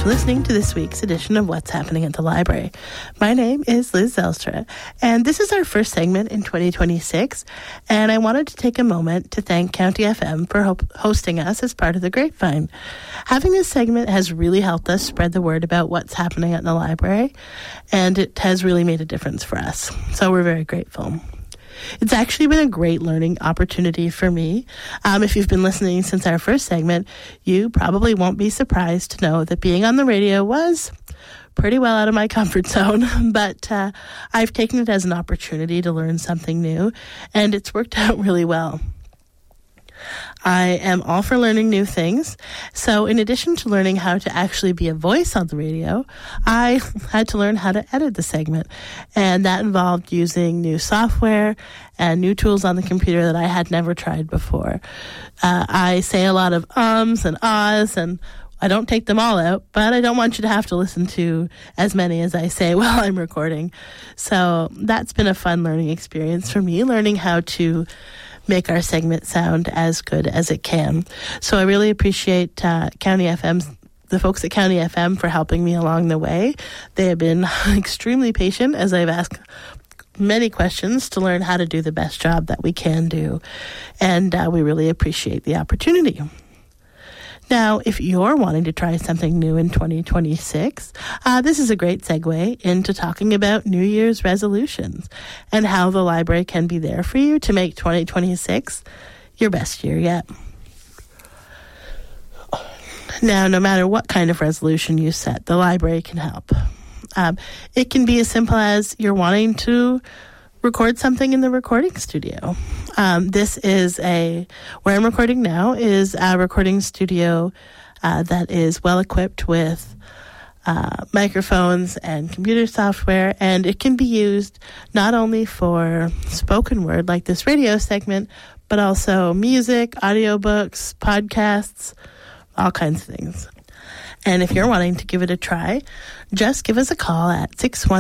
listening to this week's edition of What's Happening at the Library. My name is Liz Zelstra, and this is our first segment in 2026, and I wanted to take a moment to thank County FM for hosting us as part of the Grapevine. Having this segment has really helped us spread the word about what's happening at the library, and it has really made a difference for us, so we're very grateful. It's actually been a great learning opportunity for me. If you've been listening since our first segment, you probably won't be surprised to know that being on the radio was pretty well out of my comfort zone, but I've taken it as an opportunity to learn something new, and it's worked out really well. I am all for learning new things, so in addition to learning how to actually be a voice on the radio, I had to learn how to edit the segment, and that involved using new software and new tools on the computer that I had never tried before. I say a lot of ums and ahs, and I don't take them all out, but I don't want you to have to listen to as many as I say while I'm recording. So that's been a fun learning experience for me, learning how to make our segment sound as good as it can. So I really appreciate the folks at County FM for helping me along the way. They have been extremely patient as I've asked many questions to learn how to do the best job that we can do. And we really appreciate the opportunity. Now, if you're wanting to try something new in 2026, this is a great segue into talking about New Year's resolutions and how the library can be there for you to make 2026 your best year yet. Now, no matter what kind of resolution you set, the library can help. It can be as simple as you're wanting to record something in the recording studio. Where I'm recording now is a recording studio that is well equipped with microphones and computer software, and it can be used not only for spoken word like this radio segment, but also music, audiobooks, podcasts, all kinds of things. And if you're wanting to give it a try, just give us a call at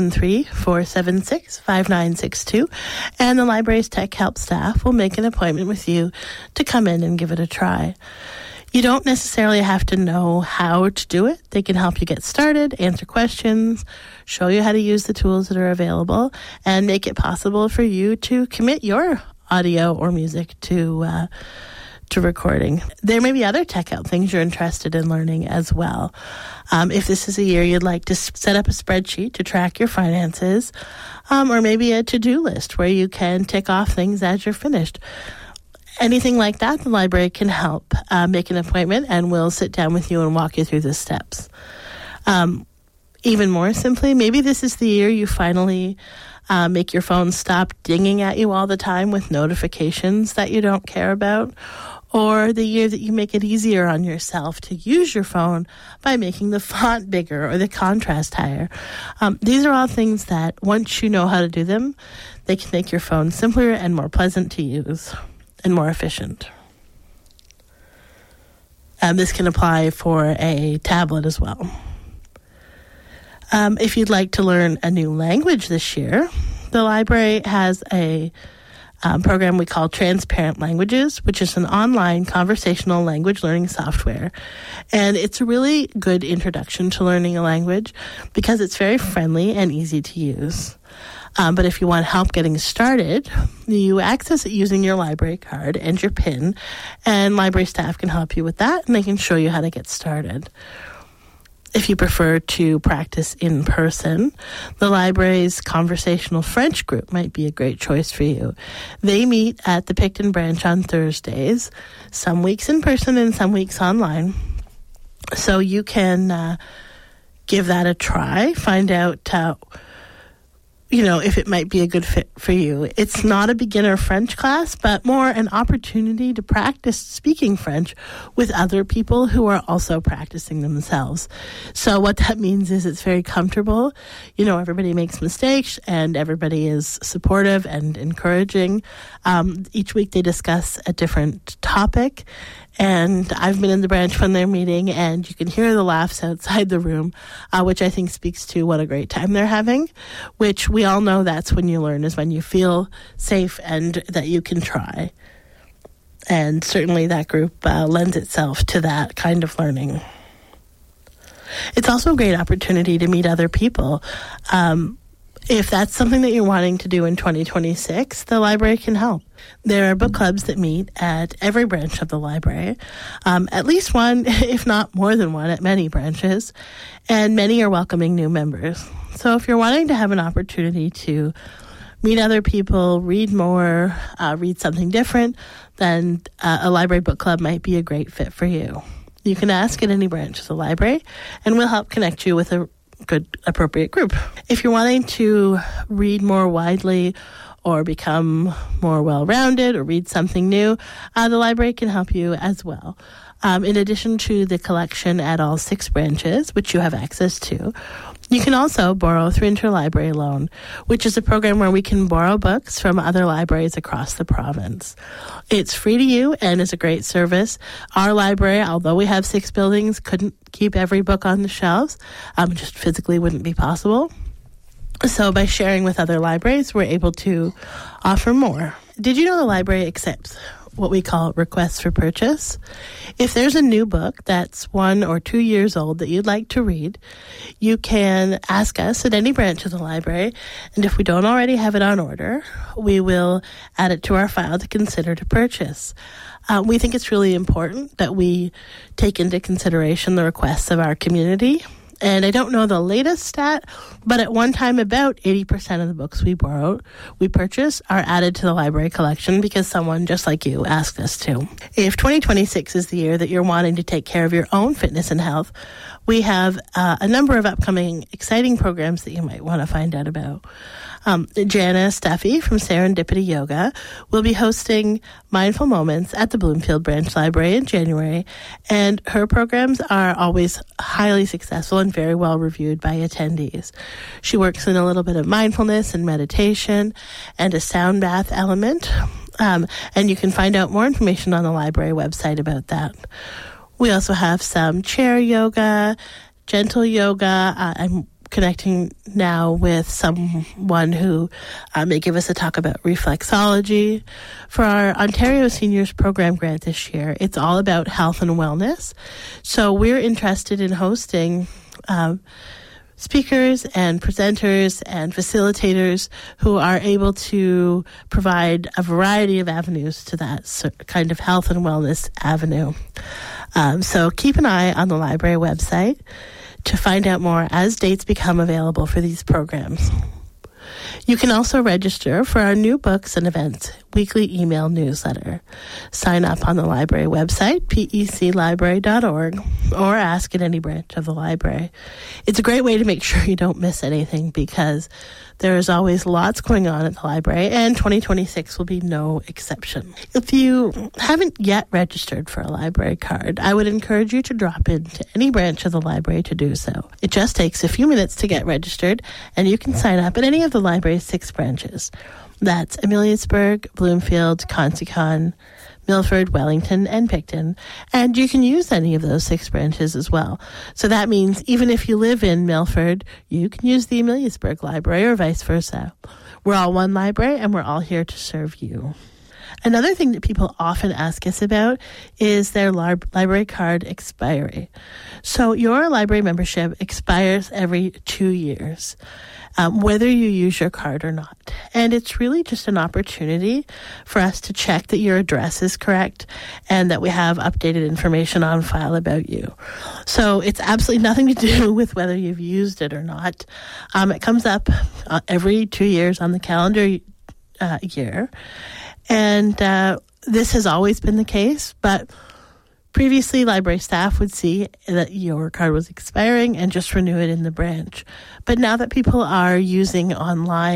613-476-5962, and the library's tech help staff will make an appointment with you to come in and give it a try. You don't necessarily have to know how to do it. They can help you get started, answer questions, show you how to use the tools that are available, and make it possible for you to commit your audio or music to recording. There may be other tech help things you're interested in learning as well. If this is a year you'd like to set up a spreadsheet to track your finances, or maybe a to-do list where you can tick off things as you're finished. Anything like that, the library can help. Make an appointment and we'll sit down with you and walk you through the steps. Even more simply, maybe this is the year you finally make your phone stop dinging at you all the time with notifications that you don't care about, or the year that you make it easier on yourself to use your phone by making the font bigger or the contrast higher. These are all things that, once you know how to do them, they can make your phone simpler and more pleasant to use and more efficient. This can apply for a tablet as well. If you'd like to learn a new language this year, the library has a program we call Transparent Languages, which is an online conversational language learning software. And it's a really good introduction to learning a language because it's very friendly and easy to use. But if you want help getting started, you access it using your library card and your PIN, and library staff can help you with that, and they can show you how to get started. If you prefer to practice in person, the library's conversational French group might be a great choice for you. They meet at the Picton branch on Thursdays, some weeks in person and some weeks online. So you can give that a try, find out if it might be a good fit for you. It's not a beginner French class, but more an opportunity to practice speaking French with other people who are also practicing themselves. So what that means is it's very comfortable. Everybody makes mistakes and everybody is supportive and encouraging. Each week they discuss a different topic. And I've been in the branch when they're meeting, and you can hear the laughs outside the room, which I think speaks to what a great time they're having, which we all know that's when you learn, is when you feel safe and that you can try. And certainly that group lends itself to that kind of learning. It's also a great opportunity to meet other people. If that's something that you're wanting to do in 2026, the library can help. There are book clubs that meet at every branch of the library, at least one, if not more than one, at many branches, and many are welcoming new members. So if you're wanting to have an opportunity to meet other people, read more, read something different, then a library book club might be a great fit for you. You can ask at any branch of the library, and we'll help connect you with a good, appropriate group. If you're wanting to read more widely or become more well-rounded or read something new, the library can help you as well. In addition to the collection at all 6 branches, which you have access to, you can also borrow through Interlibrary Loan, which is a program where we can borrow books from other libraries across the province. It's free to you and is a great service. Our library, although we have 6 buildings, couldn't keep every book on the shelves. It just physically wouldn't be possible. So by sharing with other libraries, we're able to offer more. Did you know the library accepts what we call requests for purchase? If there's a new book that's 1 or 2 years old that you'd like to read, you can ask us at any branch of the library, and if we don't already have it on order, we will add it to our file to consider to purchase. We think it's really important that we take into consideration the requests of our community. And I don't know the latest stat, but at one time about 80% of the books we purchase are added to the library collection because someone just like you asked us to. If 2026 is the year that you're wanting to take care of your own fitness and health, we have a number of upcoming exciting programs that you might want to find out about. Jana Steffi from Serendipity Yoga will be hosting Mindful Moments at the Bloomfield Branch Library in January, and her programs are always highly successful and very well reviewed by attendees. She works in a little bit of mindfulness and meditation and a sound bath element, and you can find out more information on the library website about that. We also have some chair yoga, gentle yoga. I'm connecting now with someone who may give us a talk about reflexology. For our Ontario Seniors Program Grant this year, it's all about health and wellness. So we're interested in hosting speakers and presenters and facilitators who are able to provide a variety of avenues to that kind of health and wellness avenue. So keep an eye on the library website to find out more as dates become available for these programs. You can also register for our new books and events weekly email newsletter. Sign up on the library website, peclibrary.org, or ask at any branch of the library. It's a great way to make sure you don't miss anything because there is always lots going on at the library, and 2026 will be no exception. If you haven't yet registered for a library card, I would encourage you to drop into any branch of the library to do so. It just takes a few minutes to get registered, and you can sign up at any of the library's 6 branches. That's Ameliasburg, Bloomfield, Consicon, Milford, Wellington, and Picton. And you can use any of those 6 branches as well. So that means even if you live in Milford, you can use the Ameliasburg Library or vice versa. We're all one library, and we're all here to serve you. Another thing that people often ask us about is their library card expiry. So your library membership expires every 2 years, whether you use your card or not. And it's really just an opportunity for us to check that your address is correct and that we have updated information on file about you. So it's absolutely nothing to do with whether you've used it or not. It comes up every 2 years on the calendar year. And this has always been the case, but previously library staff would see that your card was expiring and just renew it in the branch. But now that people are using our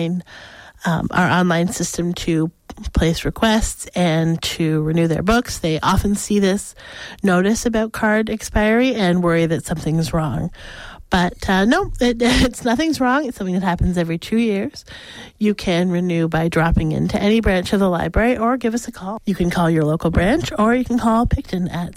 online system to place requests and to renew their books, they often see this notice about card expiry and worry that something's wrong. But no, it's nothing's wrong. It's something that happens every 2 years. You can renew by dropping into any branch of the library or give us a call. You can call your local branch or you can call Picton at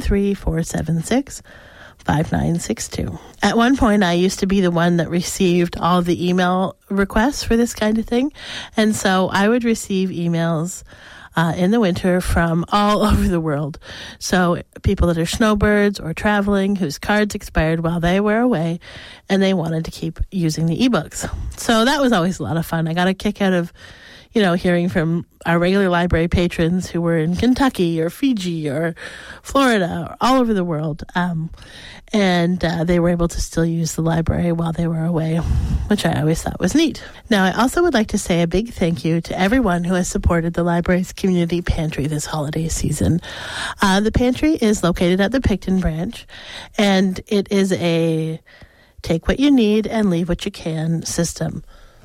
613-476-5962. At one point, I used to be the one that received all the email requests for this kind of thing. And so I would receive emails in the winter from all over the world. So people that are snowbirds or traveling whose cards expired while they were away and they wanted to keep using the ebooks. So that was always a lot of fun. I got a kick out of hearing from our regular library patrons who were in Kentucky or Fiji or Florida or all over the world. And they were able to still use the library while they were away, which I always thought was neat. Now, I also would like to say a big thank you to everyone who has supported the library's community pantry this holiday season. The pantry is located at the Picton branch, and it is a take what you need and leave what you can system.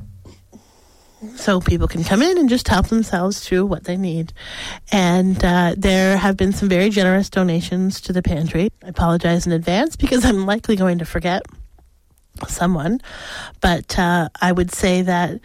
So people can come in and just help themselves to what they need. And there have been some very generous donations to the pantry. I apologize in advance because I'm likely going to forget someone. But I would say that,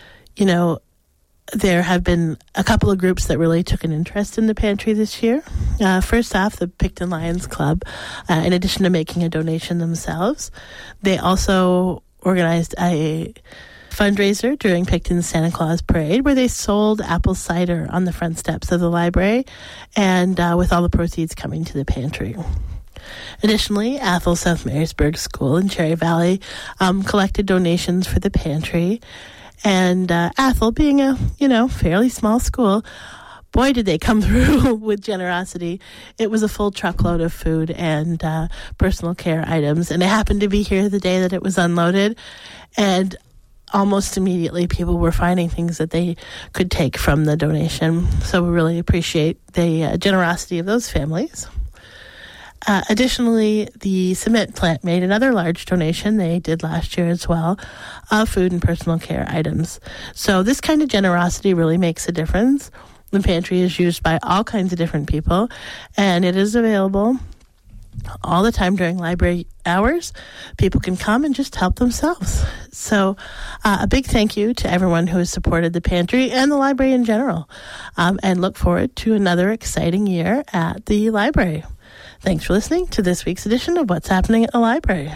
there have been a couple of groups that really took an interest in the pantry this year. First off, the Picton Lions Club, in addition to making a donation themselves, they also organized a fundraiser during Picton's Santa Claus Parade where they sold apple cider on the front steps of the library and with all the proceeds coming to the pantry. Additionally, Athol South Marysburg School in Cherry Valley collected donations for the pantry. And Athol, being a, fairly small school, boy, did they come through with generosity. It was a full truckload of food and personal care items. And it happened to be here the day that it was unloaded. And almost immediately, people were finding things that they could take from the donation. So we really appreciate the generosity of those families. Additionally, the cement plant made another large donation. They did last year as well, of food and personal care items. So this kind of generosity really makes a difference. The pantry is used by all kinds of different people, and it is available all the time during library hours. People can come and just help themselves. So a big thank you to everyone who has supported the pantry and the library in general, and look forward to another exciting year at the library. Thanks for listening to this week's edition of What's Happening at the Library.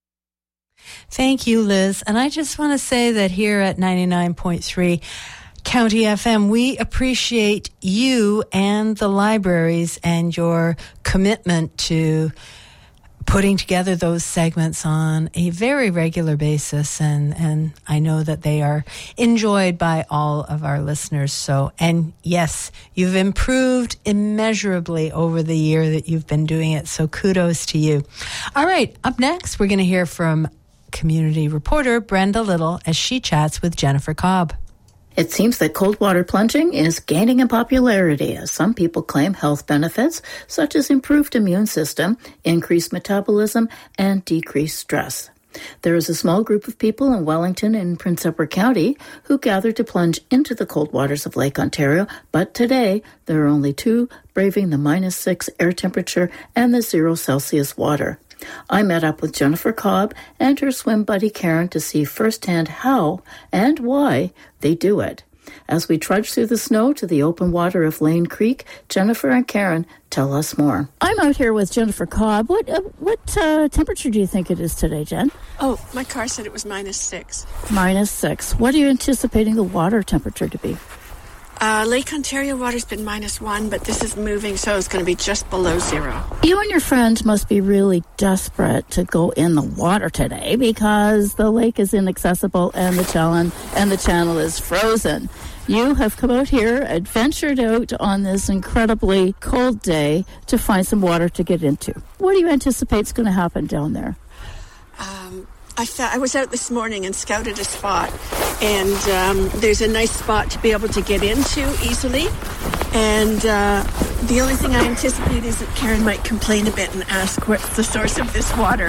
Thank you, Liz. And I just want to say that here at 99.3 County FM, we appreciate you and the libraries and your commitment to putting together those segments on a very regular basis. And I know that they are enjoyed by all of our listeners. So, and yes, you've improved immeasurably over the year that you've been doing it. So kudos to you. All right. Up next, we're going to hear from community reporter Brenda Little as she chats with Jennifer Cobb. It seems that cold water plunging is gaining in popularity as some people claim health benefits such as improved immune system, increased metabolism, and decreased stress. There is a small group of people in Wellington and Prince Edward County who gathered to plunge into the cold waters of Lake Ontario, but today there are only two braving the -6 air temperature and the 0 Celsius water. I met up with Jennifer Cobb and her swim buddy Karen to see firsthand how and why they do it. As we trudge through the snow to the open water of Lane Creek, Jennifer and Karen tell us more. I'm out here with Jennifer Cobb. What temperature do you think it is today, Jen? Oh, my car said it was -6. -6. What are you anticipating the water temperature to be? Lake Ontario water's been -1, but this is moving, so it's going to be just below 0. You and your friends must be really desperate to go in the water today because the lake is inaccessible and the channel is frozen. You have come out here, adventured out on this incredibly cold day to find some water to get into. What do you anticipate is going to happen down there? I was out this morning and scouted a spot, and there's a nice spot to be able to get into easily. And the only thing I anticipate is that Karen might complain a bit and ask what's the source of this water.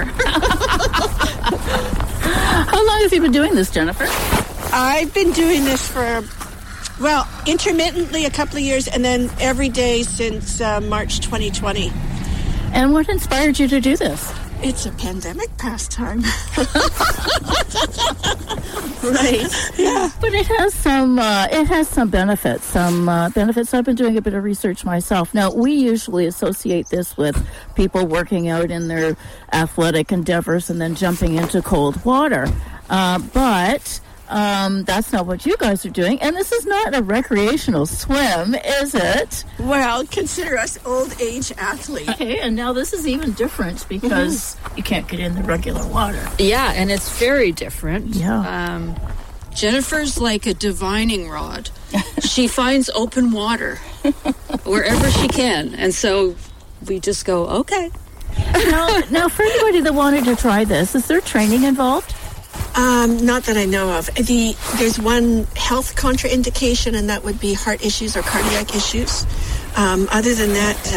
How long have you been doing this, Jennifer? I've been doing this for, intermittently a couple of years, and then every day since March 2020. And what inspired you to do this? It's a pandemic pastime. Right. Yeah. But it has some benefits. Benefits. I've been doing a bit of research myself. Now, we usually associate this with people working out in their athletic endeavors and then jumping into cold water. But That's not what you guys are doing. And this is not a recreational swim, is it? Well, consider us old age athletes. Okay, and now this is even different because you can't get in the regular water. Yeah, and it's very different. Yeah. Jennifer's like a divining rod. She finds open water wherever she can. And so we just go, okay. Now, for anybody that wanted to try this, is there training involved? Not that I know of. There's one health contraindication, and that would be heart issues or cardiac issues. Other than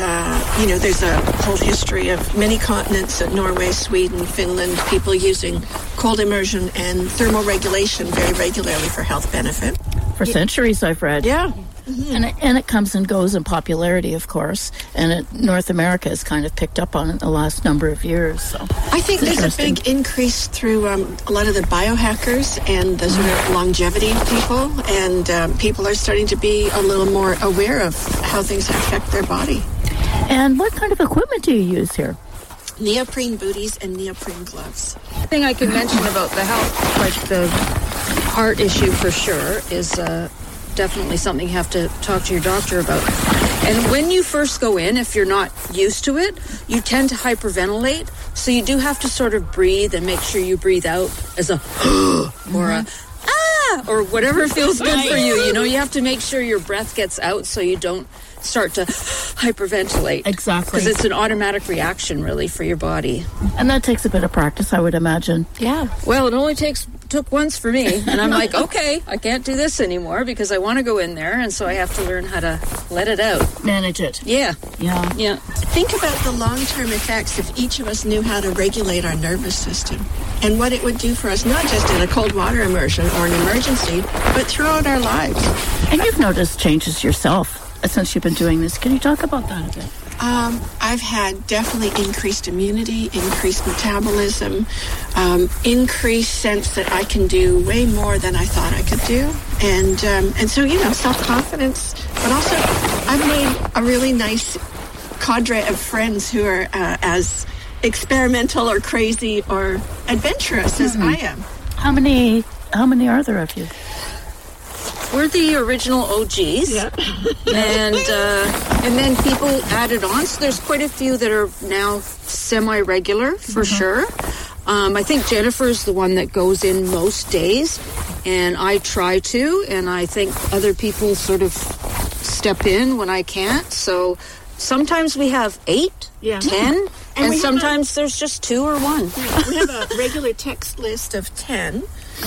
that, there's a whole history of many continents, Norway, Sweden, Finland, people using cold immersion and thermal regulation very regularly for health benefit. For centuries, I've read. Yeah. Mm-hmm. And it comes and goes in popularity, of course. And North America has kind of picked up on it the last number of years. So I think there's a big increase through a lot of the biohackers and the sort of longevity people. And people are starting to be a little more aware of how things affect their body. And what kind of equipment do you use here? Neoprene booties and neoprene gloves. The thing I can mention about the health, like the heart issue for sure, is definitely something you have to talk to your doctor about. And when you first go in, if you're not used to it, you tend to hyperventilate. So you do have to sort of breathe and make sure you breathe out as a or a or whatever feels good for you. You have to make sure your breath gets out so you don't start to hyperventilate. Exactly. Because it's an automatic reaction, really, for your body. And that takes a bit of practice, I would imagine. Yeah. Well, it only took once for me. And I'm like, okay, I can't do this anymore because I want to go in there. And so I have to learn how to let it out. Manage it. Yeah. Yeah. Think about the long-term effects if each of us knew how to regulate our nervous system and what it would do for us, not just in a cold water immersion or an emergency, but throughout our lives. And you've noticed changes yourself since you've been doing this. Can you talk about that a bit? I've had definitely increased immunity, increased metabolism, increased sense that I can do way more than I thought I could do. And so, self-confidence. But also, I've made a really nice cadre of friends who are as experimental or crazy or adventurous as I am. How many are there of you? We're the original OGs, and then people added on. So there's quite a few that are now semi-regular for sure. I think Jennifer's the one that goes in most days, and I try to, and I think other people sort of step in when I can't. So sometimes we have 8, 10, and sometimes there's just 2 or 1. We have a regular text list of 10.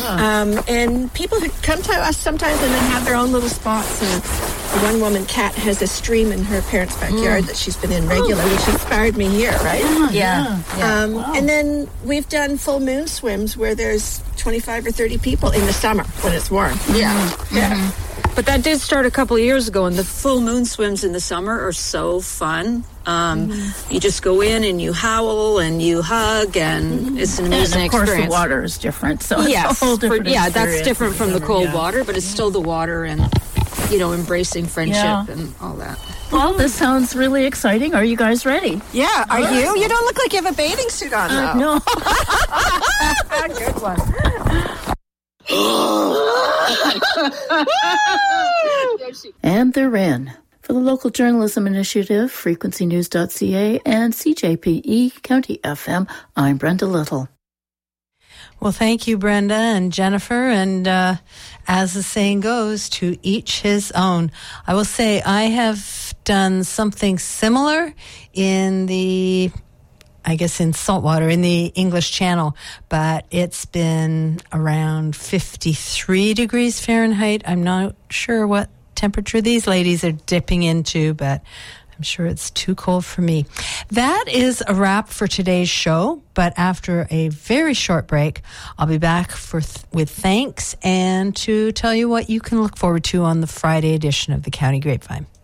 And people who come to us sometimes and then have their own little spots. And one woman, Kat, has a stream in her parents' backyard that she's been in regular, which inspired me here, right? Yeah. Wow. And then we've done full moon swims where there's 25 or 30 people in the summer when it's warm. Yeah. But that did start a couple of years ago, and the full moon swims in the summer are so fun. You just go in and you howl and you hug, and it's an amazing experience. And of course, the water is different, so it's a whole different experience. That's different from the cold water, but it's still the water and, embracing friendship and all that. Well, this sounds really exciting. Are you guys ready? Yeah, are you? You don't look like you have a bathing suit on, though. No. Good one. And they're in. For the Local Journalism Initiative, frequencynews.ca, and CJPE County FM, I'm Brenda Little. Well, thank you, Brenda and Jennifer. And as the saying goes, to each his own. I will say I have done something similar in saltwater, in the English Channel, but it's been around 53 degrees Fahrenheit. I'm not sure what temperature these ladies are dipping into, but I'm sure it's too cold for me. That is a wrap for today's show, but after a very short break, I'll be back with thanks and to tell you what you can look forward to on the Friday edition of the County Grapevine.